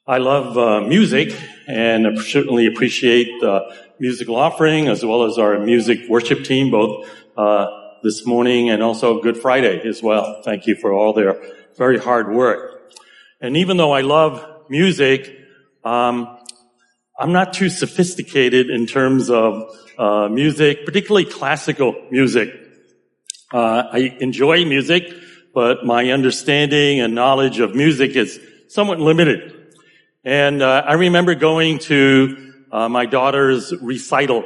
I love music, and I certainly appreciate the musical offering as well as our music worship team, both this morning and also Good Friday as well. Thank you for all their very hard work. And even though I love music, I'm not too sophisticated in terms of music, particularly classical music. I enjoy music, but my understanding and knowledge of music is somewhat limited. And I remember going to my daughter's recital,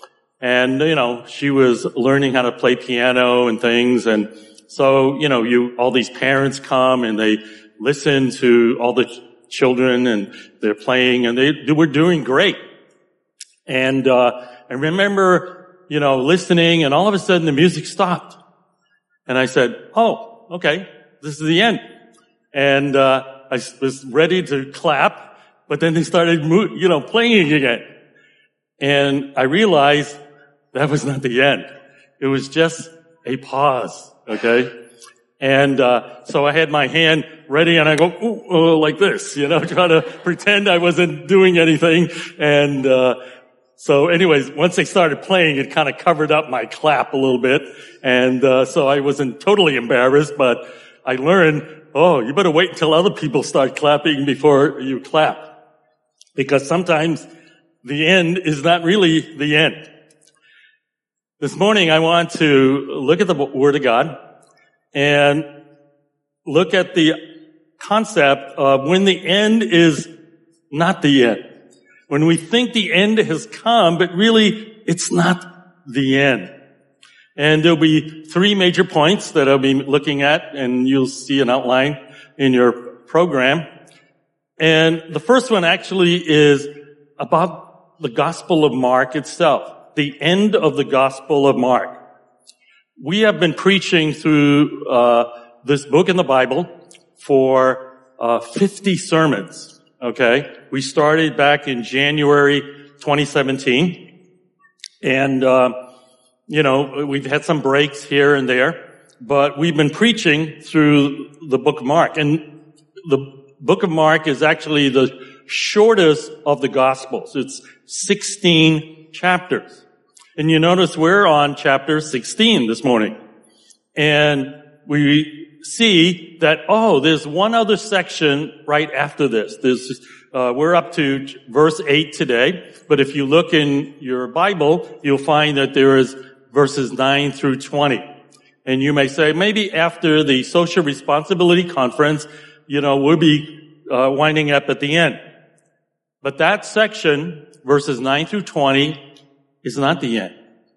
and she was learning how to play piano and things, and so all these parents come and they listen to all the children and they're playing, and they were doing great. And I remember listening, and all of a sudden the music stopped, and I said, "Oh, okay, this is the end." And I was ready to clap, but then they started, playing again. And I realized that was not the end. It was just a pause, okay? And so I had my hand ready, and I go, ooh, like this, trying to pretend I wasn't doing anything. And so anyways, once they started playing, it kind of covered up my clap a little bit. And so I wasn't totally embarrassed, but I learned, you better wait until other people start clapping before you clap. Because sometimes the end is not really the end. This morning I want to look at the Word of God and look at the concept of when the end is not the end. When we think the end has come, but really it's not the end. And there'll be three major points that I'll be looking at, and you'll see an outline in your program. And the first one actually is about the Gospel of Mark itself, the end of the Gospel of Mark. We have been preaching through this book in the Bible for 50 sermons, okay? We started back in January 2017, and we've had some breaks here and there, but we've been preaching through the book of Mark. And the book of Mark is actually the shortest of the Gospels. It's 16 chapters. And you notice we're on chapter 16 this morning. And we see that, there's one other section right after this. We're up to verse 8 today. But if you look in your Bible, you'll find that there is verses 9 through 20. And you may say, maybe after the social responsibility conference, we'll be winding up at the end. But that section, verses 9 through 20, is not the end.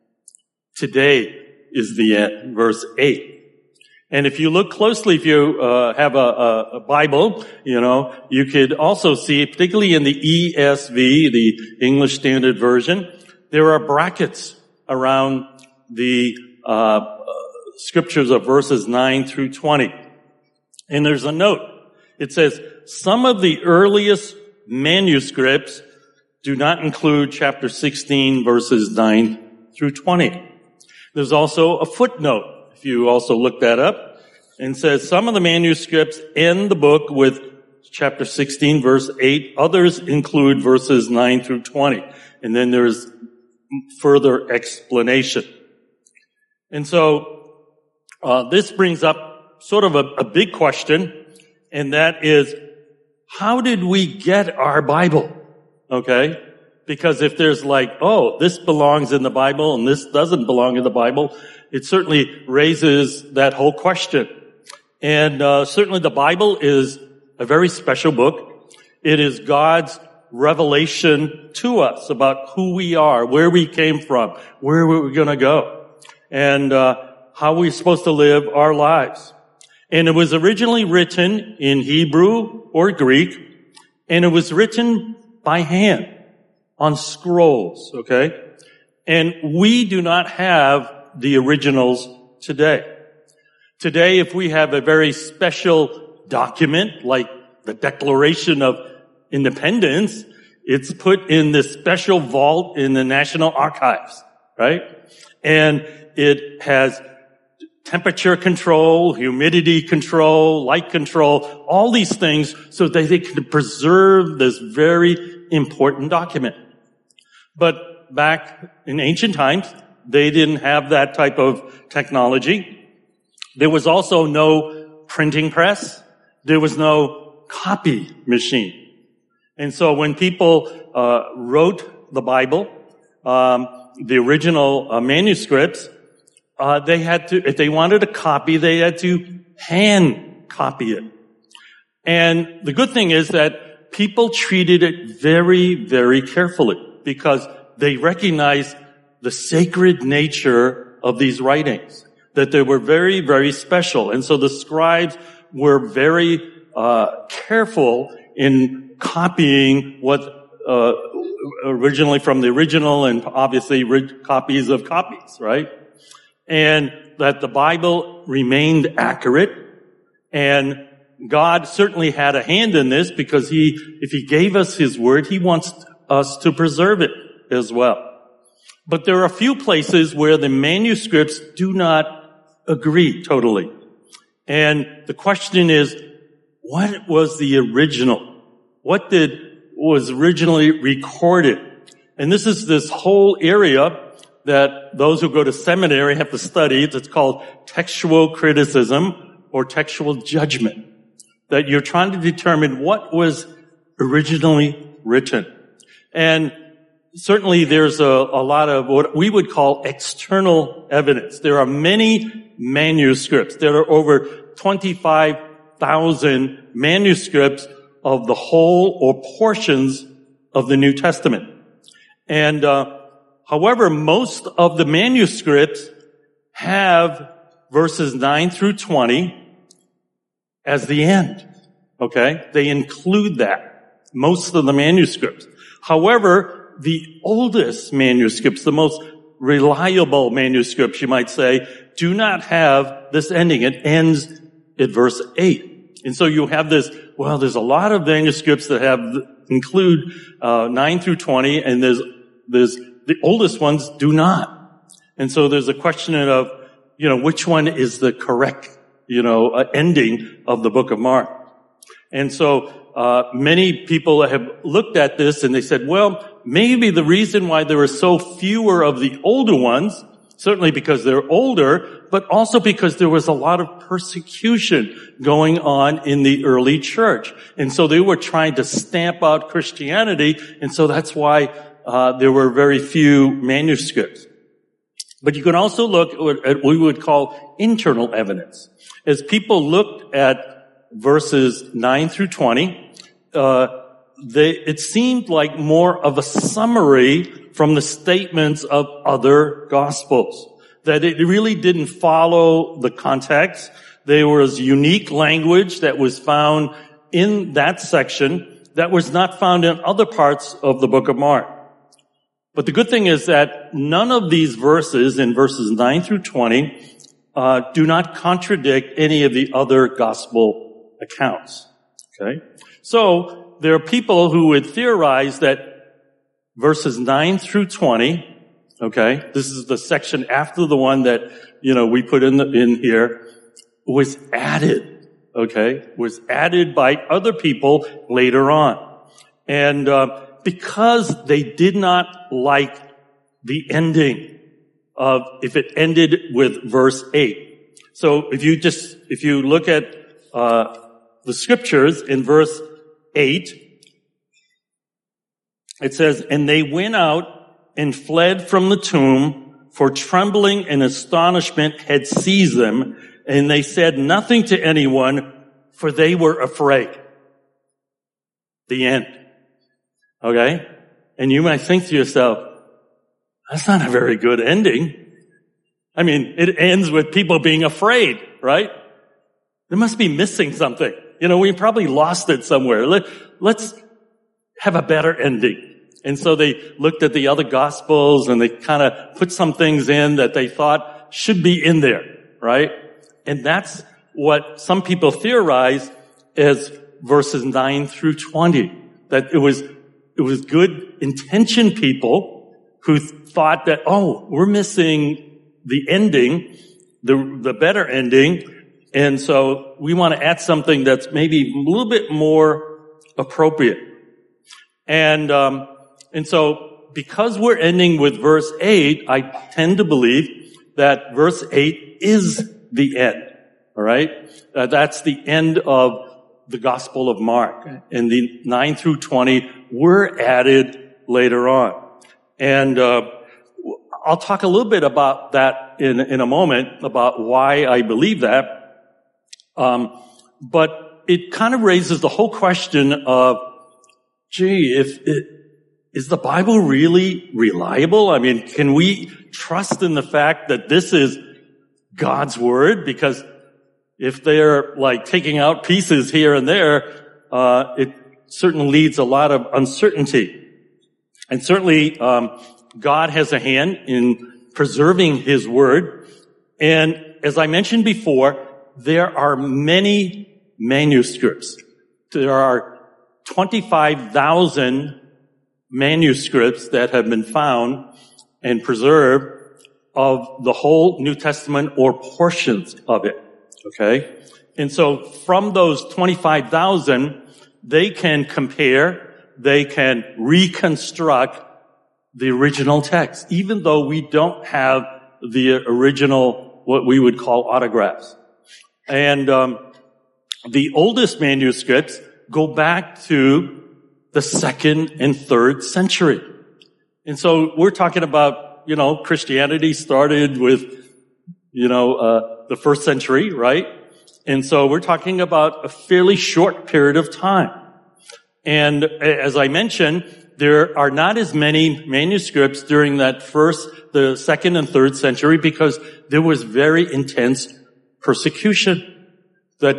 Today is the end, verse 8. And if you look closely, if you have a Bible, you could also see, particularly in the ESV, the English Standard Version, there are brackets around the scriptures of verses 9 through 20. And there's a note. It says, some of the earliest manuscripts do not include chapter 16, verses 9 through 20. There's also a footnote, if you also look that up, and says some of the manuscripts end the book with chapter 16, verse 8. Others include verses 9 through 20. And then there's further explanation. And so this brings up sort of a big question, and that is, how did we get our Bible? Okay? Because if there's this belongs in the Bible and this doesn't belong in the Bible, it certainly raises that whole question. And certainly the Bible is a very special book. It is God's revelation to us about who we are, where we came from, where we're going to go, and how we're supposed to live our lives. And it was originally written in Hebrew or Greek, and it was written by hand on scrolls, okay? And we do not have the originals today. Today, if we have a very special document like the Declaration of Independence, it's put in this special vault in the National Archives, right? And it has temperature control, humidity control, light control, all these things so that they could preserve this very important document. But back in ancient times, they didn't have that type of technology. There was also no printing press. There was no copy machine. And so when people wrote the Bible, the original manuscripts, they had to, if they wanted a copy, they had to hand copy it. And the good thing is that people treated it very, very carefully because they recognized the sacred nature of these writings, that they were very, very special. And so the scribes were very careful in copying what originally from the original and obviously copies of copies, right? And that the Bible remained accurate, and God certainly had a hand in this because if He gave us His word, He wants us to preserve it as well. But there are a few places where the manuscripts do not agree totally. And the question is, what was the original? What was originally recorded? And this is this whole area that those who go to seminary have to study. It's called textual criticism or textual judgment. That you're trying to determine what was originally written. And certainly there's a lot of what we would call external evidence. There are many manuscripts. There are over 25,000 manuscripts of the whole or portions of the New Testament. And however, most of the manuscripts have verses 9 through 20 as the end. Okay? They include that. Most of the manuscripts. However, the oldest manuscripts, the most reliable manuscripts, you might say, do not have this ending. It ends at verse 8. And so you have this, well, there's a lot of manuscripts that include 9 through 20, and there's the oldest ones do not. And so there's a question of, which one is the correct, ending of the book of Mark. And so many people have looked at this and they said, well, maybe the reason why there are so fewer of the older ones, certainly because they're older, but also because there was a lot of persecution going on in the early church. And so they were trying to stamp out Christianity, and so that's why there were very few manuscripts. But you can also look at what we would call internal evidence. As people looked at verses 9 through 20, it seemed like more of a summary from the statements of other gospels. That it really didn't follow the context. There was unique language that was found in that section that was not found in other parts of the book of Mark. But the good thing is that none of these verses in verses 9 through 20 do not contradict any of the other gospel accounts. Okay? So there are people who would theorize that verses 9 through 20, okay, this is the section after the one that, we put in here, was added, okay, was added by other people later on. And because they did not like the ending of, if it ended with verse 8. So if you look at the scriptures in verse 8, it says, "And they went out and fled from the tomb, for trembling and astonishment had seized them, and they said nothing to anyone, for they were afraid." The end. Okay? And you might think to yourself, that's not a very good ending. I mean, it ends with people being afraid, right? They must be missing something. We probably lost it somewhere. Let's have a better ending. And so they looked at the other gospels and they kind of put some things in that they thought should be in there, right? And that's what some people theorize as verses 9 through 20. That it was good intentioned people who thought that, we're missing the ending, the better ending. And so we want to add something that's maybe a little bit more appropriate. And so because we're ending with verse 8, I tend to believe that verse 8 is the end. All right? That's the end of the Gospel of Mark. And the 9 through 20 were added later on. And I'll talk a little bit about that in a moment, about why I believe that. But it kind of raises the whole question of, is the Bible really reliable? I mean, can we trust in the fact that this is God's Word? Because if they're like taking out pieces here and there, it certainly leads a lot of uncertainty. And certainly, God has a hand in preserving His Word. And as I mentioned before, there are many manuscripts. There are 25,000 manuscripts that have been found and preserved of the whole New Testament or portions of it. Okay? And so from those 25,000, they can compare, they can reconstruct the original text, even though we don't have the original, what we would call autographs. And the oldest manuscripts go back to the 2nd and 3rd century. And so we're talking about, Christianity started with, the 1st century, right? And so we're talking about a fairly short period of time. And as I mentioned, there are not as many manuscripts during the 2nd and 3rd century because there was very intense persecution that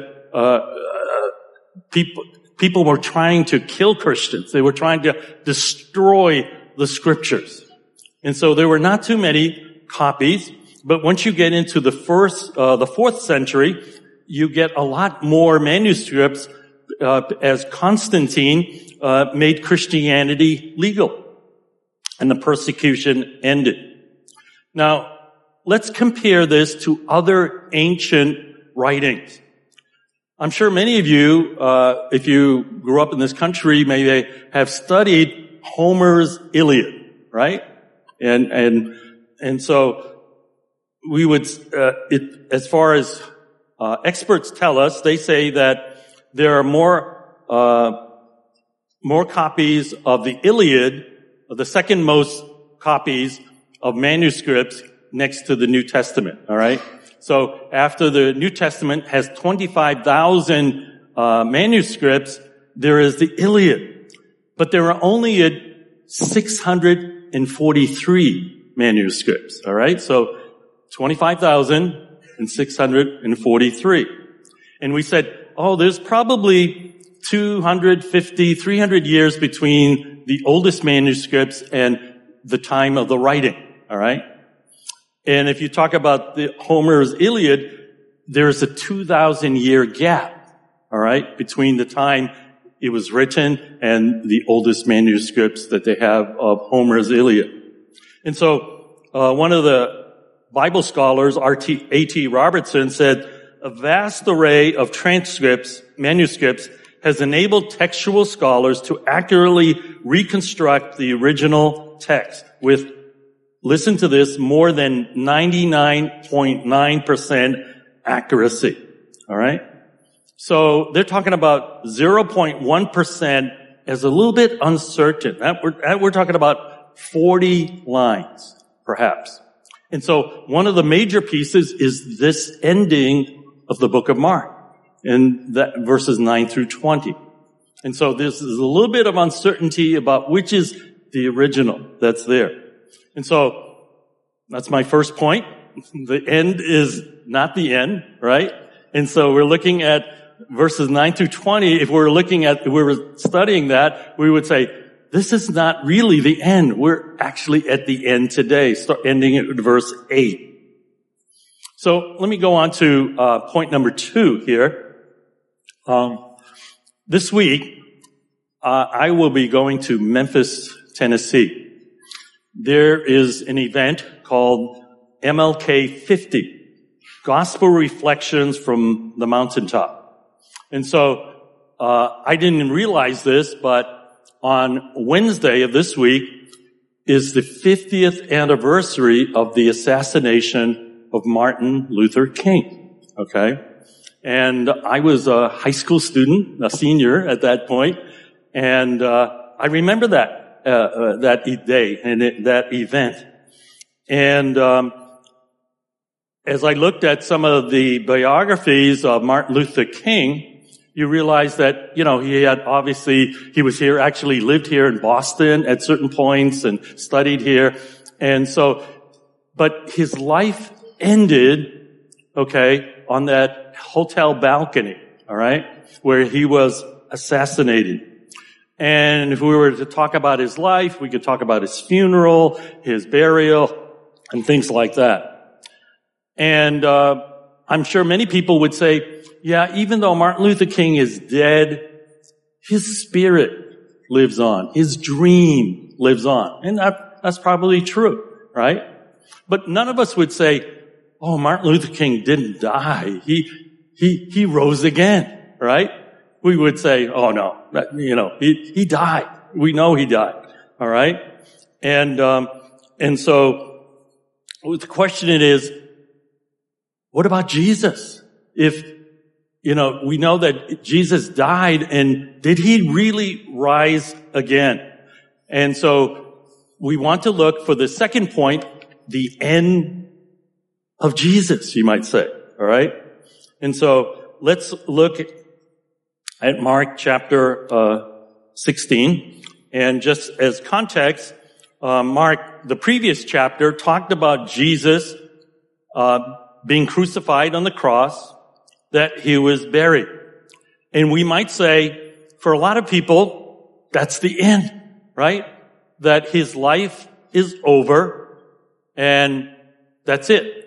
people were trying to kill Christians. They were trying to destroy the scriptures. And so there were not too many copies, but once you get into the 4th century, you get a lot more manuscripts as Constantine made Christianity legal and the persecution ended. Now, let's compare this to other ancient writings. I'm sure many of you, if you grew up in this country, may have studied Homer's Iliad, right? And so we would, as far as experts tell us, they say that there are more copies of the Iliad, the second most copies of manuscripts next to the New Testament, all right? So after the New Testament has 25,000 manuscripts, there is the Iliad. But there are only 643 manuscripts, all right? So 25,000 and 643. And we said, there's probably 250, 300 years between the oldest manuscripts and the time of the writing, all right? And if you talk about the Homer's Iliad, there's a 2,000-year gap, all right, between the time it was written and the oldest manuscripts that they have of Homer's Iliad. And so, one of the Bible scholars, A.T. Robertson, said, a vast array of manuscripts has enabled textual scholars to accurately reconstruct the original text with, listen to this, more than 99.9% accuracy. All right? So they're talking about 0.1% as a little bit uncertain. We're talking about 40 lines, perhaps. And so one of the major pieces is this ending of the book of Mark, in that verses 9 through 20. And so this is a little bit of uncertainty about which is the original that's there. And so that's my first point. The end is not the end, right? And so we're looking at verses 9 through 20. If we were studying that, we would say, this is not really the end. We're actually at the end today, ending at verse 8. So let me go on to point number 2 here. This week, I will be going to Memphis, Tennessee. There is an event called MLK 50 Gospel Reflections from the Mountaintop. And so, I didn't realize this, but on Wednesday of this week is the 50th anniversary of the assassination of Martin Luther King. Okay? And I was a high school student, a senior at that point, and I remember that day and that event. And as I looked at some of the biographies of Martin Luther King, you realize that, he was here, actually lived here in Boston at certain points and studied here. And so, but his life ended, on that hotel balcony, all right, where he was assassinated. And if we were to talk about his life, we could talk about his funeral, his burial, and things like that. And I'm sure many people would say, yeah, even though Martin Luther King is dead, his spirit lives on. His dream lives on. And that's probably true, right? But none of us would say, oh, Martin Luther King didn't die. He rose again, right? We would say, oh no, he died. We know he died, all right? And so the question is, what about Jesus? If, we know that Jesus died, and did he really rise again? And so we want to look for the second point, the end of Jesus, you might say, all right? And so let's look at Mark chapter 16. And just as context, Mark, the previous chapter, talked about Jesus being crucified on the cross, that he was buried. And we might say, for a lot of people, that's the end, right? That his life is over, and that's it.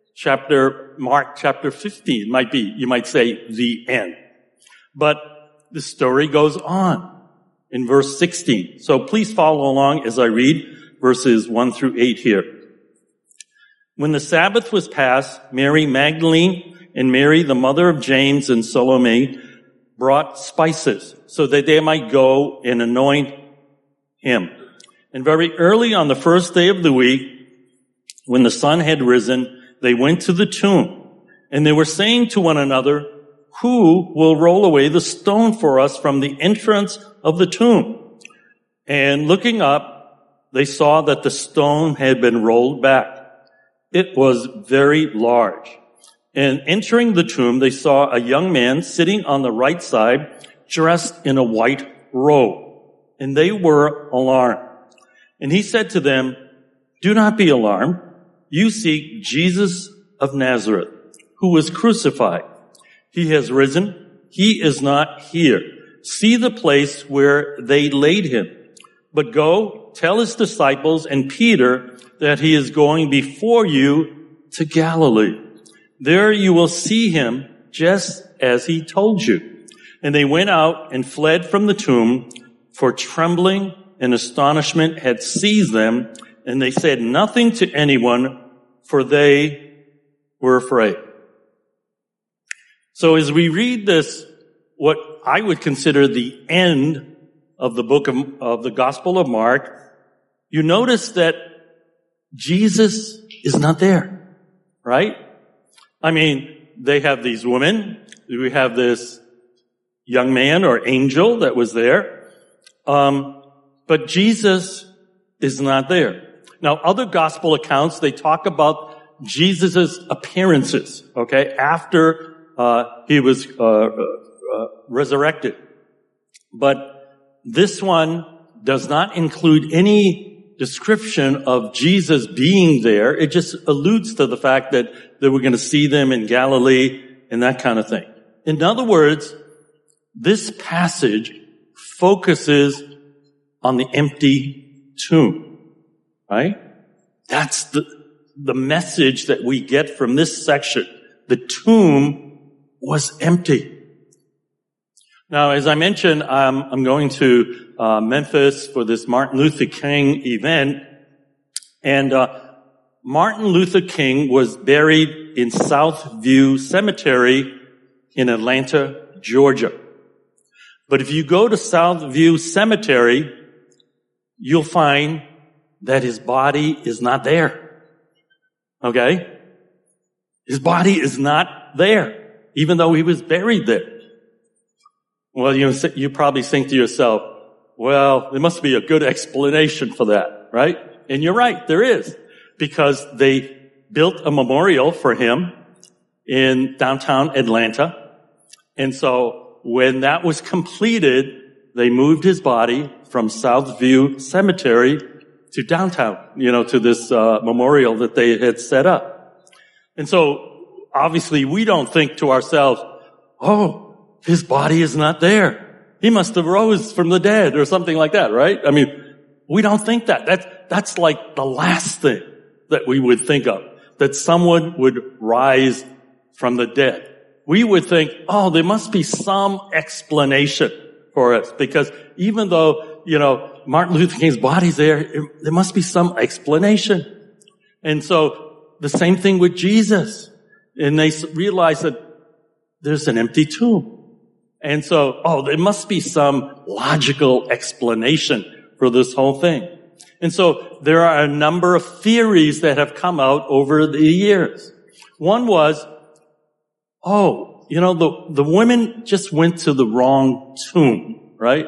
Mark chapter 15 might be, you might say, the end. But the story goes on in verse 16. So please follow along as I read verses 1 through 8 here. When the Sabbath was past, Mary Magdalene and Mary, the mother of James and Salome, brought spices so that they might go and anoint him. And very early on the first day of the week, when the sun had risen, they went to the tomb, and they were saying to one another, who will roll away the stone for us from the entrance of the tomb? And looking up, they saw that the stone had been rolled back. It was very large. And entering the tomb, they saw a young man sitting on the right side, dressed in a white robe. And they were alarmed. And he said to them, do not be alarmed. You seek Jesus of Nazareth, who was crucified. He has risen. He is not here. See the place where they laid him. But go, tell his disciples and Peter that he is going before you to Galilee. There you will see him just as he told you. And they went out and fled from the tomb, for trembling and astonishment had seized them, and they said nothing to anyone, for they were afraid. So as we read this, what I would consider the end of the book of the Gospel of Mark, you notice that Jesus is not there, right? I mean, they have these women. We have this young man or angel that was there. But Jesus is not there. Now, other gospel accounts, they talk about Jesus' appearances, okay, after he was resurrected. But this one does not include any description of Jesus being there. It just alludes to the fact that they were going to see them in Galilee and that kind of thing. In other words, this passage focuses on the empty tomb, right? That's the message that we get from this section. The tomb was empty. Now, as I mentioned, I'm going to Memphis for this Martin Luther King event, and Martin Luther King was buried in Southview Cemetery in Atlanta, Georgia. But if you go to Southview Cemetery, you'll find that his body is not there. Okay? His body is not there, even though he was buried there. Well, you probably think to yourself, well, there must be a good explanation for that, right? And you're right, there is. Because they built a memorial for him in downtown Atlanta. And so when that was completed, they moved his body from Southview Cemetery to downtown, to this memorial that they had set up. And so obviously we don't think to ourselves, oh, his body is not there. He must have rose from the dead or something like that, right? I mean, we don't think that. That's like the last thing that we would think of, that someone would rise from the dead. We would think, oh, there must be some explanation for us, because even though, Martin Luther King's body's there, there must be some explanation. And so the same thing with Jesus. And they realized that there's an empty tomb. And so, there must be some logical explanation for this whole thing. And so there are a number of theories that have come out over the years. One was, the women just went to the wrong tomb, right?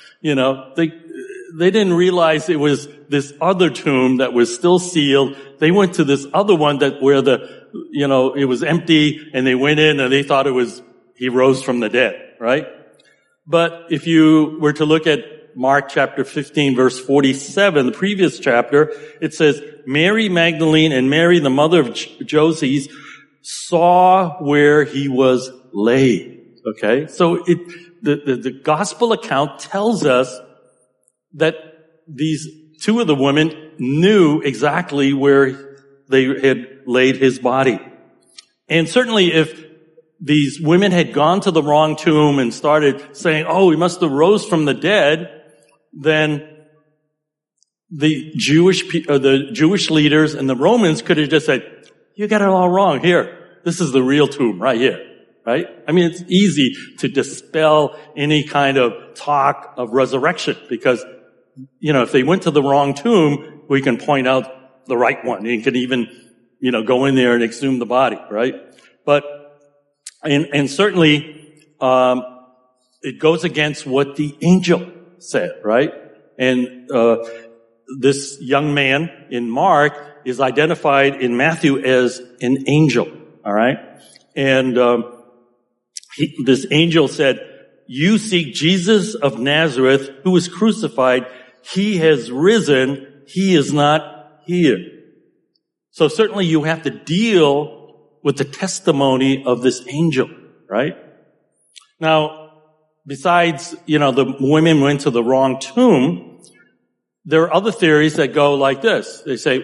They didn't realize it was this other tomb that was still sealed. They went to this other one where it was empty, and they went in and they thought he rose from the dead, right? But if you were to look at Mark chapter 15, verse 47, the previous chapter, it says, Mary Magdalene and Mary, the mother of Joses, saw where he was laid. Okay? So the gospel account tells us that these two of the women knew exactly where they had laid his body. And certainly if these women had gone to the wrong tomb and started saying, he must have rose from the dead, then the Jewish leaders and the Romans could have just said, you got it all wrong. Here, this is the real tomb right here, right? I mean, it's easy to dispel any kind of talk of resurrection because, if they went to the wrong tomb, we can point out the right one. You can even, go in there and exhume the body, right? But, and certainly, it goes against what the angel said, right? And this young man in Mark is identified in Matthew as an angel, all right? And this angel said, you seek Jesus of Nazareth, who was crucified. He has risen. He is not here. So certainly you have to deal with the testimony of this angel, right? Now, besides, the women went to the wrong tomb, there are other theories that go like this. They say,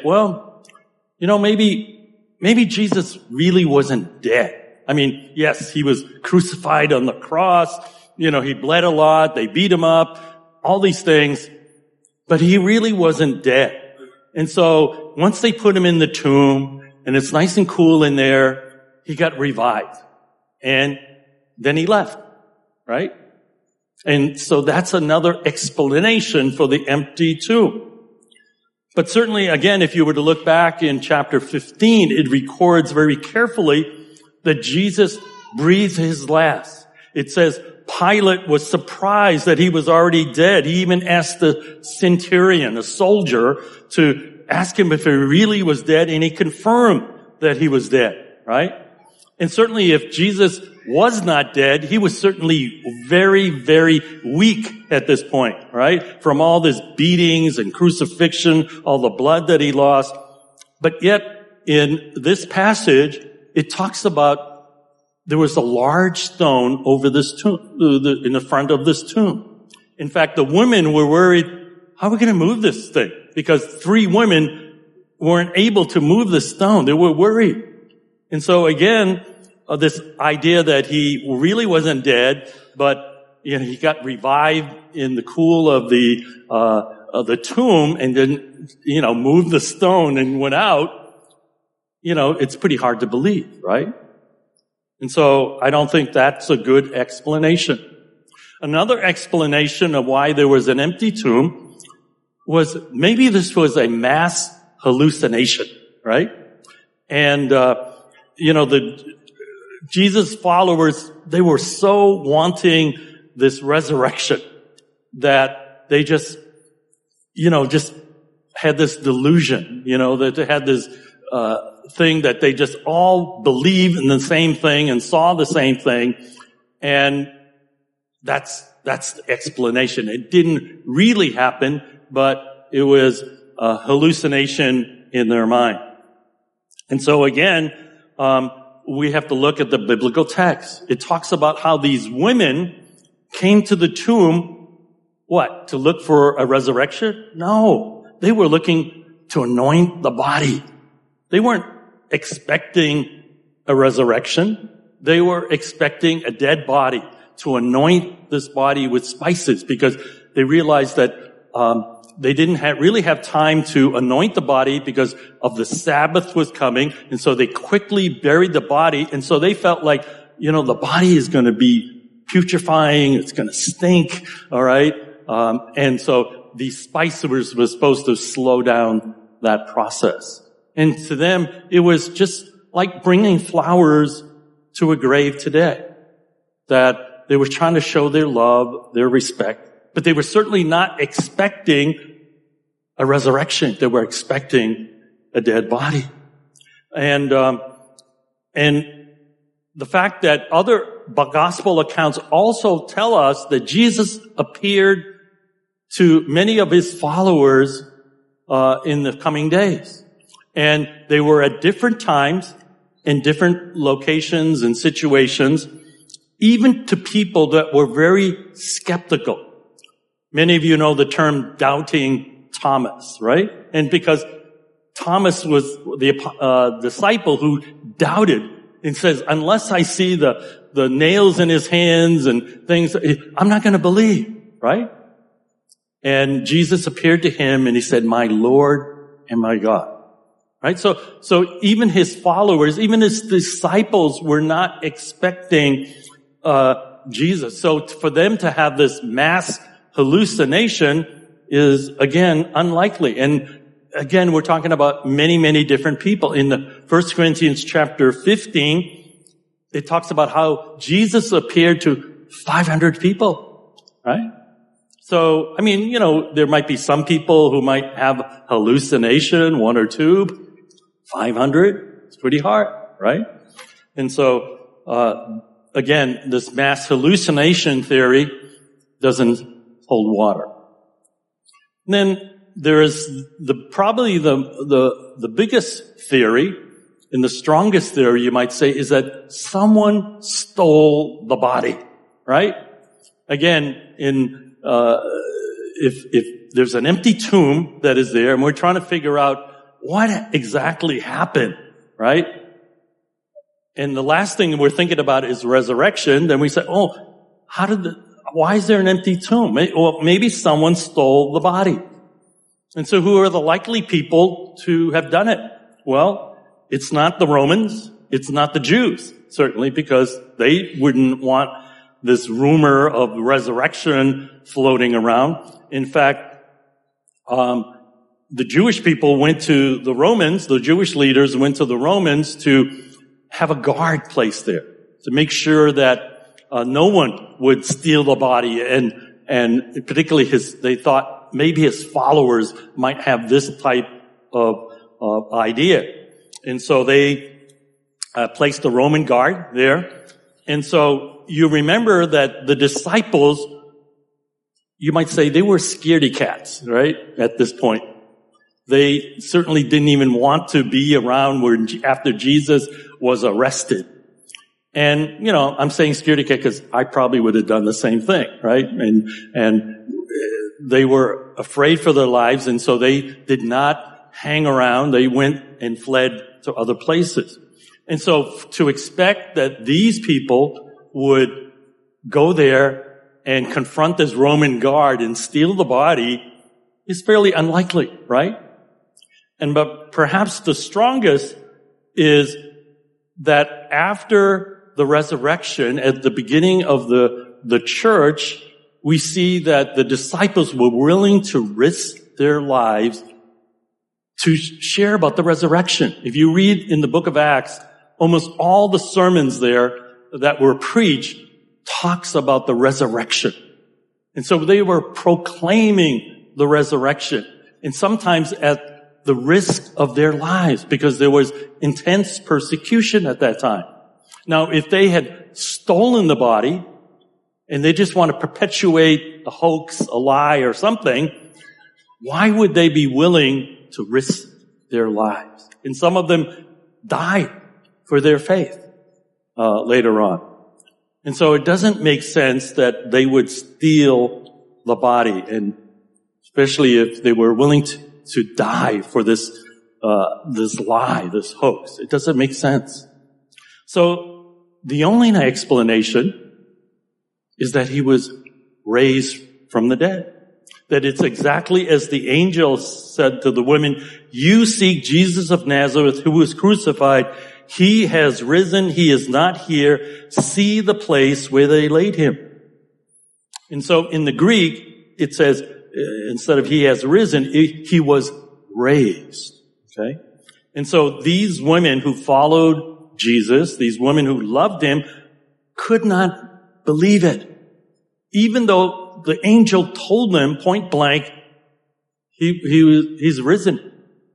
maybe Jesus really wasn't dead. I mean, yes, he was crucified on the cross. He bled a lot. They beat him up, all these things, but he really wasn't dead. And so once they put him in the tomb and it's nice and cool in there, he got revived and then he left, right? And so that's another explanation for the empty tomb. But certainly, again, if you were to look back in chapter 15, it records very carefully that Jesus breathed his last. It says Pilate was surprised that he was already dead. He even asked the centurion, a soldier, to ask him if he really was dead, and he confirmed that he was dead, right? And certainly if Jesus was not dead, he was certainly very, very weak at this point, right? From all these beatings and crucifixion, all the blood that he lost. But yet, in this passage, it talks about there was a large stone over this tomb, in the front of this tomb. In fact, the women were worried, how are we going to move this thing? Because 3 women weren't able to move the stone. They were worried. And so again, this idea that he really wasn't dead, but he got revived in the cool of the tomb and then moved the stone and went out. it's pretty hard to believe, right? And so I don't think that's a good explanation. Another explanation of why there was an empty tomb was maybe this was a mass hallucination, right? And, the Jesus followers, they were so wanting this resurrection that they just had this delusion, that they had this thing that they just all believed in the same thing and saw the same thing. And that's the explanation. It didn't really happen, but it was a hallucination in their mind. And so again, we have to look at the biblical text. It talks about how these women came to the tomb, what? To look for a resurrection? No. They were looking to anoint the body. They weren't expecting a resurrection. They were expecting a dead body, to anoint this body with spices, because they realized that they didn't really have time to anoint the body because of the Sabbath was coming, and so they quickly buried the body, and so they felt like, the body is going to be putrefying, it's going to stink, all right? And so these spices were supposed to slow down that process. And to them, it was just like bringing flowers to a grave today, that they were trying to show their love, their respect, but they were certainly not expecting a resurrection. They were expecting a dead body. And the fact that other gospel accounts also tell us that Jesus appeared to many of his followers in the coming days. And they were at different times, in different locations and situations, even to people that were very skeptical. Many of you know the term doubting Thomas, right? And because Thomas was the disciple who doubted and says, unless I see the nails in his hands and things, I'm not going to believe, right? And Jesus appeared to him and he said, my Lord and my God. Right? So even his followers, even his disciples were not expecting Jesus. So for them to have this mass hallucination is, again, unlikely. And again, we're talking about many, many different people. In the 1 Corinthians chapter 15, it talks about how Jesus appeared to 500 people, right? So, there might be some people who might have hallucination, one or two. 500, it's pretty hard, right? And so, again, this mass hallucination theory doesn't hold water. And then there is probably the biggest theory, and the strongest theory, you might say, is that someone stole the body, right? Again, if there's an empty tomb that is there, and we're trying to figure out what exactly happened, right? And the last thing we're thinking about is resurrection. Then we say, why is there an empty tomb? Well, maybe someone stole the body. And so who are the likely people to have done it? Well, it's not the Romans. It's not the Jews, certainly, because they wouldn't want this rumor of resurrection floating around. In fact, the Jewish people went to the Romans, the Jewish leaders went to the Romans to have a guard placed there to make sure that no one would steal the body, and particularly they thought maybe his followers might have this type of idea. And so they placed the Roman guard there. And so you remember that the disciples, you might say they were scaredy cats, right? At this point. They certainly didn't even want to be around after Jesus was arrested. And, I'm saying scaredy cat because I probably would have done the same thing, right? And they were afraid for their lives, and so they did not hang around. They went and fled to other places. And so to expect that these people would go there and confront this Roman guard and steal the body is fairly unlikely, right? But perhaps the strongest is that after the resurrection, at the beginning of the church, we see that the disciples were willing to risk their lives to share about the resurrection. If you read in the book of Acts, almost all the sermons there that were preached talks about the resurrection. And so they were proclaiming the resurrection, and sometimes at the risk of their lives, because there was intense persecution at that time. Now, if they had stolen the body, and they just want to perpetuate a hoax, a lie, or something, why would they be willing to risk their lives? And some of them died for their faith later on. And so it doesn't make sense that they would steal the body, and especially if they were willing to die for this lie, this hoax. It doesn't make sense. So the only explanation is that he was raised from the dead. That it's exactly as the angel said to the women, you seek Jesus of Nazareth who was crucified. He has risen. He is not here. See the place where they laid him. And so in the Greek, it says, instead of he has risen, he was raised. Okay? And so these women who followed Jesus, these women who loved him, could not believe it. Even though the angel told them point blank, he's risen.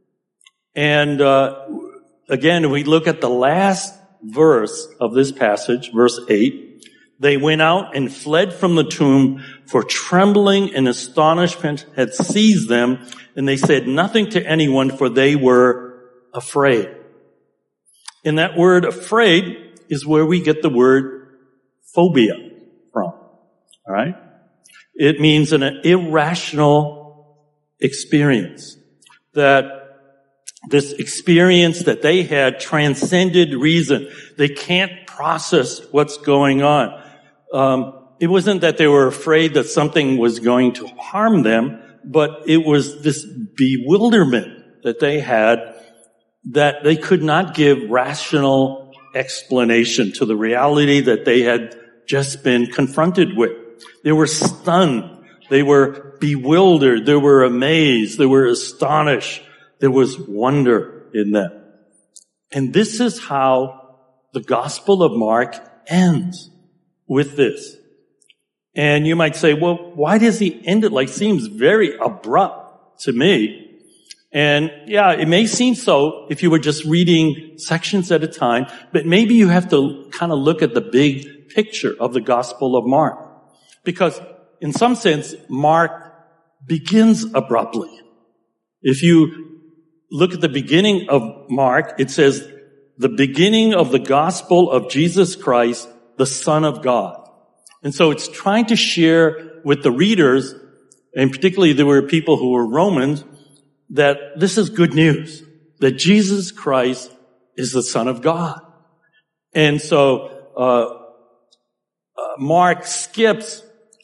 And again, we look at the last verse of this passage, verse 8. They went out and fled from the tomb, for trembling and astonishment had seized them, and they said nothing to anyone, for they were afraid. And that word afraid is where we get the word phobia from. All right? It means an irrational experience. That this experience that they had transcended reason. They can't process what's going on. It wasn't that they were afraid that something was going to harm them, but it was this bewilderment that they had that they could not give rational explanation to the reality that they had just been confronted with. They were stunned. They were bewildered. They were amazed. They were astonished. There was wonder in them. And this is how the Gospel of Mark ends, with this. And you might say, well, why does he end it like seems very abrupt to me? And yeah, it may seem so if you were just reading sections at a time, but maybe you have to kind of look at the big picture of the Gospel of Mark. Because in some sense, Mark begins abruptly. If you look at the beginning of Mark, it says, the beginning of the gospel of Jesus Christ, the Son of God. And so it's trying to share with the readers, and particularly there were people who were Romans, that this is good news, that Jesus Christ is the Son of God. And so Mark skips,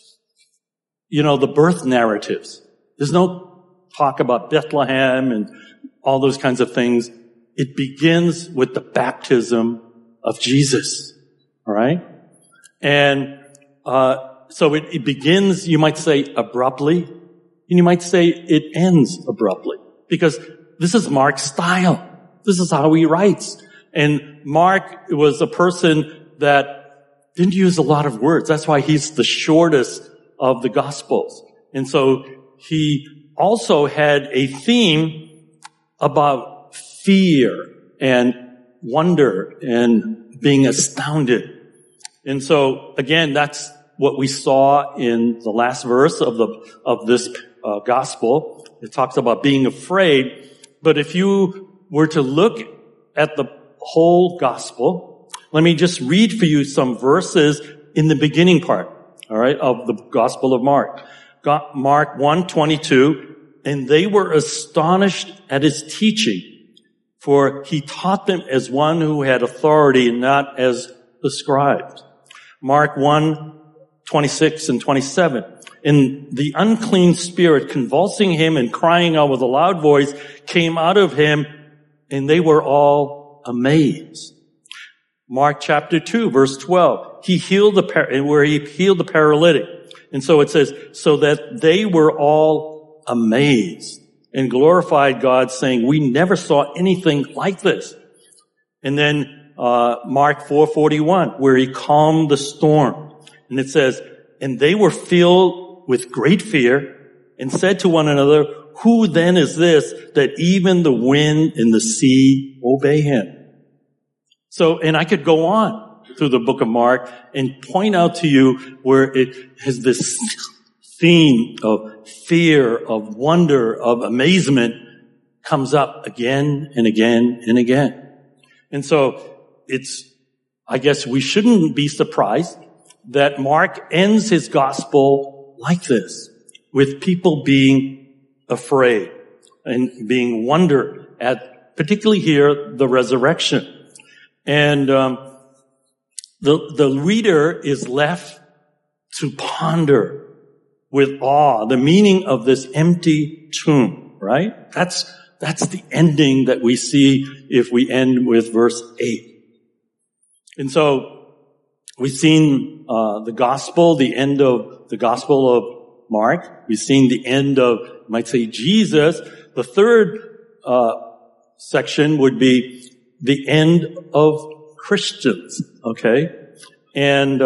the birth narratives. There's no talk about Bethlehem and all those kinds of things. It begins with the baptism of Jesus. All right? And so it begins, you might say, abruptly, and you might say it ends abruptly, because this is Mark's style. This is how he writes. And Mark was a person that didn't use a lot of words. That's why he's the shortest of the Gospels. And so he also had a theme about fear and wonder and being astounded. And so, again, that's what we saw in the last verse of this gospel. It talks about being afraid. But if you were to look at the whole gospel, let me just read for you some verses in the beginning part, all right, of the Gospel of Mark. Mark 1:22, and they were astonished at his teaching, for he taught them as one who had authority and not as the scribes. Mark 1:26 and 27. And the unclean spirit, convulsing him and crying out with a loud voice, came out of him, and they were all amazed. Mark chapter 2, verse 12. He healed where he healed the paralytic. And so it says, so that they were all amazed and glorified God, saying, we never saw anything like this. And then Mark 4:41, where he calmed the storm. And it says, and they were filled with great fear and said to one another, who then is this that even the wind and the sea obey him? So, and I could go on through the book of Mark and point out to you where it has this theme of fear, of wonder, of amazement comes up again and again and again. And so I guess we shouldn't be surprised that Mark ends his gospel like this, with people being afraid and being wondered at, particularly here, the resurrection. And the reader is left to ponder with awe the meaning of this empty tomb, right? That's the ending that we see if we end with verse 8. And so we've seen the gospel, the end of the gospel of Mark. We've seen the end of, you might say, Jesus. The third section would be the end of Christians, okay? And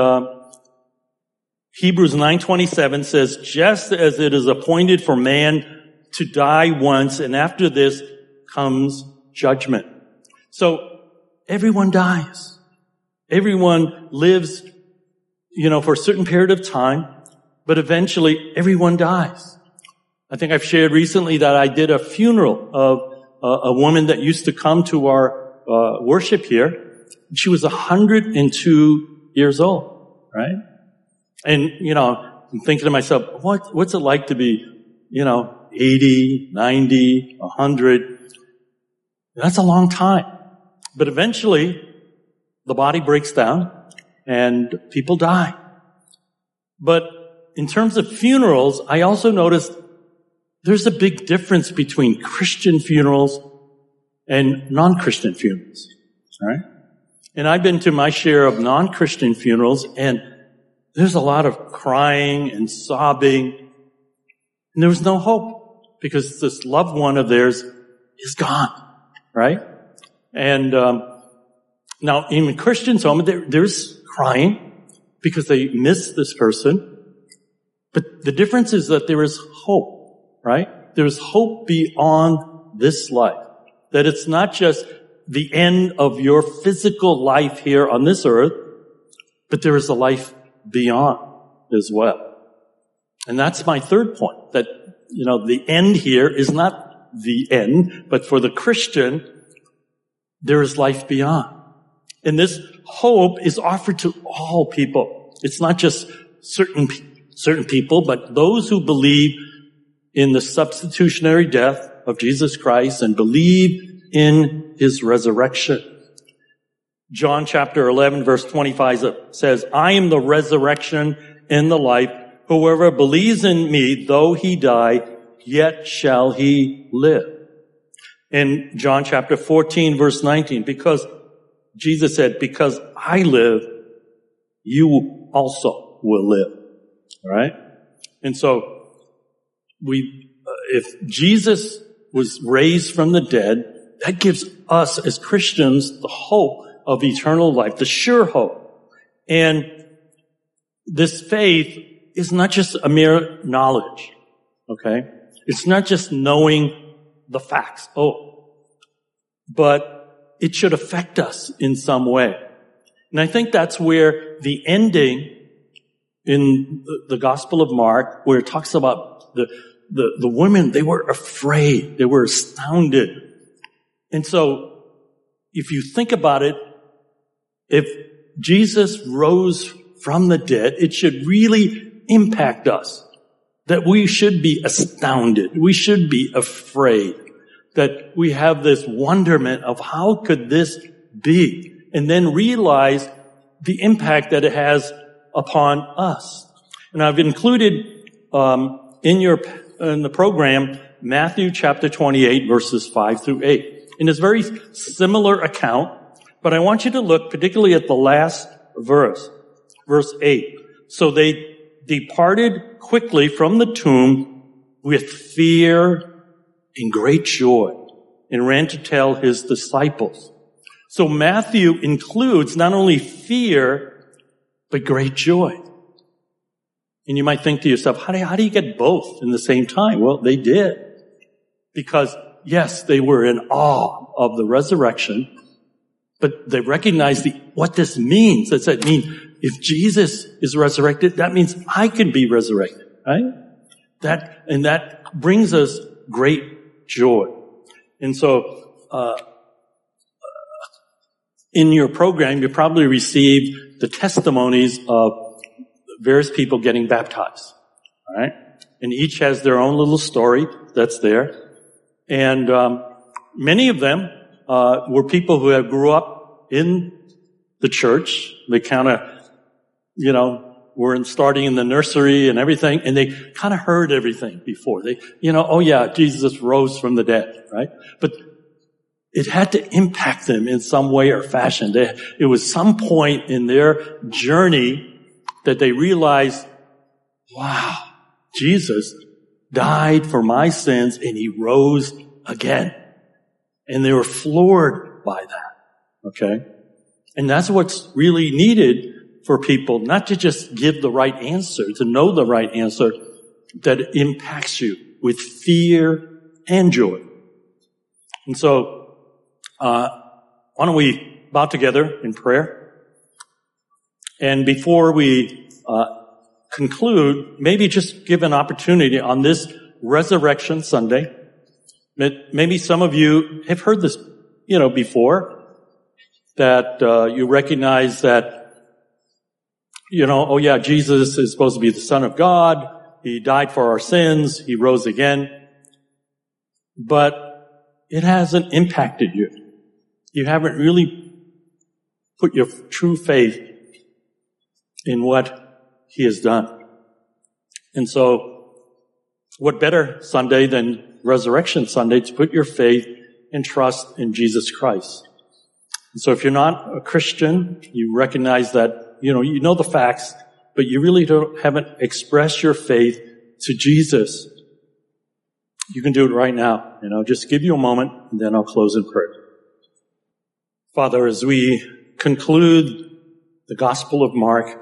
Hebrews 9:27 says, just as it is appointed for man to die once, and after this comes judgment. So everyone dies. Everyone lives, for a certain period of time, but eventually everyone dies. I think I've shared recently that I did a funeral of a woman that used to come to our worship here. She was 102 years old, right? And, I'm thinking to myself, what's it like to be, 80, 90, 100? That's a long time. But eventually, the body breaks down and people die. But in terms of funerals, I also noticed there's a big difference between Christian funerals and non-Christian funerals, right? And I've been to my share of non-Christian funerals, and there's a lot of crying and sobbing, and there was no hope because this loved one of theirs is gone, right? And now in Christians' home, there's crying because they miss this person, but the difference is that there is hope, right? There is hope beyond this life. That it's not just the end of your physical life here on this earth, but there is a life beyond as well. And that's my third point, that, the end here is not the end, but for the Christian, there is life beyond. And this hope is offered to all people. It's not just certain people, but those who believe in the substitutionary death of Jesus Christ and believe in his resurrection. John chapter 11 verse 25 says, I am the resurrection and the life. Whoever believes in me, though he die, yet shall he live. In John chapter 14 verse 19, because Jesus said, because I live, you also will live. All right? And so if Jesus was raised from the dead, that gives us as Christians the hope of eternal life, the sure hope. And this faith is not just a mere knowledge, okay? It's not just knowing the facts, but it should affect us in some way. And I think that's where the ending in the Gospel of Mark, where it talks about the women, they were afraid, they were astounded. And so, if you think about it, if Jesus rose from the dead, it should really impact us. That we should be astounded. We should be afraid. That we have this wonderment of how could this be? And then realize the impact that it has upon us. And I've included in the program Matthew chapter 28 verses 5 through 8. in this very similar account, but I want you to look particularly at the last verse, verse 8. So they departed quickly from the tomb with fear and great joy and ran to tell his disciples. So Matthew includes not only fear, but great joy. And you might think to yourself, how do you get both in the same time? Well, they did. Because, yes, they were in awe of the resurrection, but they recognized what this means. Does that mean if Jesus is resurrected, that means I can be resurrected, right? That brings us great joy. And so, in your program, you probably received the testimonies of various people getting baptized, all right? And each has their own little story that's there. And many of them were people who have grew up in the church. They kind of, were starting in the nursery and everything, and they kind of heard everything before. They, oh yeah, Jesus rose from the dead, right? But it had to impact them in some way or fashion. It was some point in their journey that they realized, wow, Jesus died for my sins and he rose again. And they were floored by that. Okay? And that's what's really needed for people, not to just give the right answer, to know the right answer that impacts you with fear and joy. And so, why don't we bow together in prayer? And before we conclude, maybe just give an opportunity on this Resurrection Sunday. Maybe some of you have heard this, before, that you recognize that, oh yeah, Jesus is supposed to be the Son of God. He died for our sins. He rose again. But it hasn't impacted you. You haven't really put your true faith in what he has done. And so, what better Sunday than Resurrection Sunday to put your faith and trust in Jesus Christ? And so if you're not a Christian, you recognize that, you know the facts, but you really haven't expressed your faith to Jesus. You can do it right now. Just give you a moment, and then I'll close in prayer. Father, as we conclude the Gospel of Mark,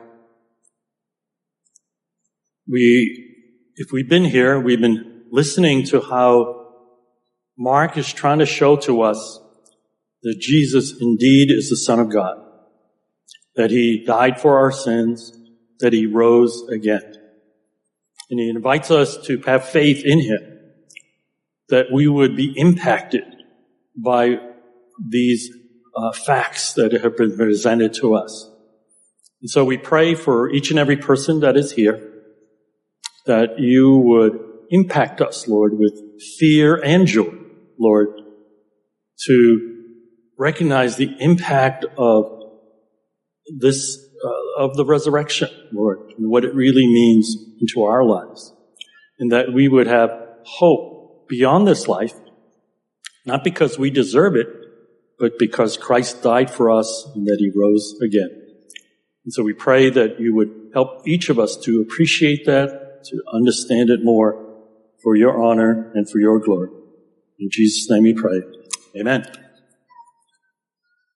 if we've been here, we've been listening to how Mark is trying to show to us that Jesus indeed is the Son of God, that he died for our sins, that he rose again. And he invites us to have faith in him, that we would be impacted by these facts that have been presented to us. And so we pray for each and every person that is here, that you would impact us, Lord, with fear and joy, Lord, to recognize the impact of this, of the resurrection, Lord, and what it really means into our lives. And that we would have hope beyond this life, not because we deserve it, but because Christ died for us and that he rose again. And so we pray that you would help each of us to appreciate that, to understand it more for your honor and for your glory. In Jesus' name we pray. Amen.